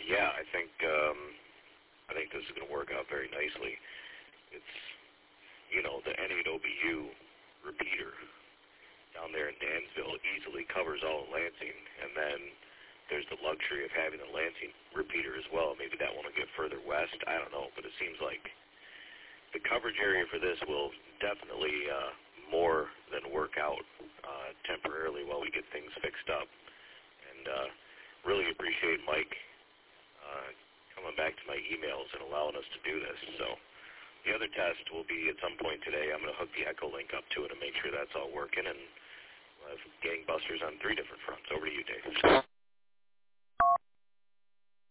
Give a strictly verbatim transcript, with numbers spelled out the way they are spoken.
yeah, I think um, I think this is going to work out very nicely. It's, you know, the N eight O B U repeater down there in Dansville easily covers all of Lansing, and then there's the luxury of having the Lansing repeater as well. Maybe that one will get further west. I don't know, but it seems like the coverage area for this will definitely uh, more than work out uh, temporarily while we get things fixed up. And uh, really appreciate Mike uh, coming back to my emails and allowing us to do this. So the other test will be at some point today. I'm going to hook the Echo Link up to it and make sure that's all working, and we'll have gangbusters on three different fronts. Over to you, Dave.